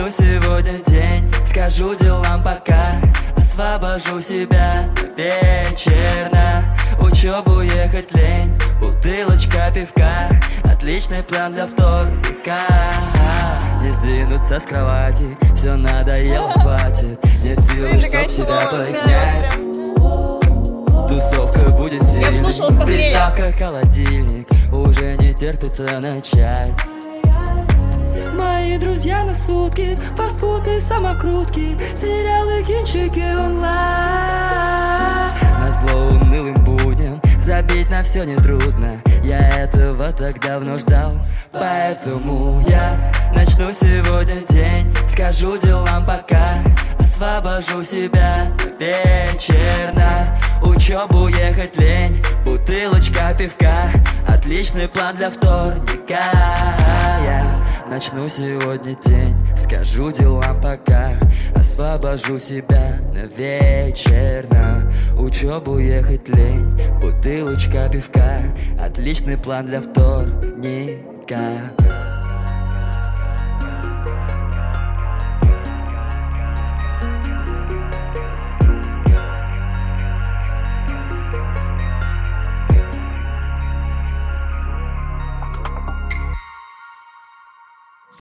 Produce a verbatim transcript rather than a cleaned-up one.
Начну сегодня день, скажу делам пока. Освобожу себя вечер, на учебу ехать лень. Бутылочка пивка, отличный план для вторника. Не сдвинуться с кровати, все надоело, хватит. Нет силы, чтоб себя поднять. Тусовка будет сильной, приставка холодильник, уже не терпится начать. Мои друзья на сутки, фастфуд и самокрутки, сериалы, кинчики онлайн. Назло унылым будням забить на все нетрудно. Я этого так давно ждал, поэтому я начну сегодня день, скажу делам пока. Освобожу себя вечер, на учебу ехать лень. Бутылочка пивка, отличный план для вторника. Я начну сегодня день, скажу делам пока. Освобожу себя на вечер, на учебу ехать лень. Бутылочка пивка, отличный план для вторника.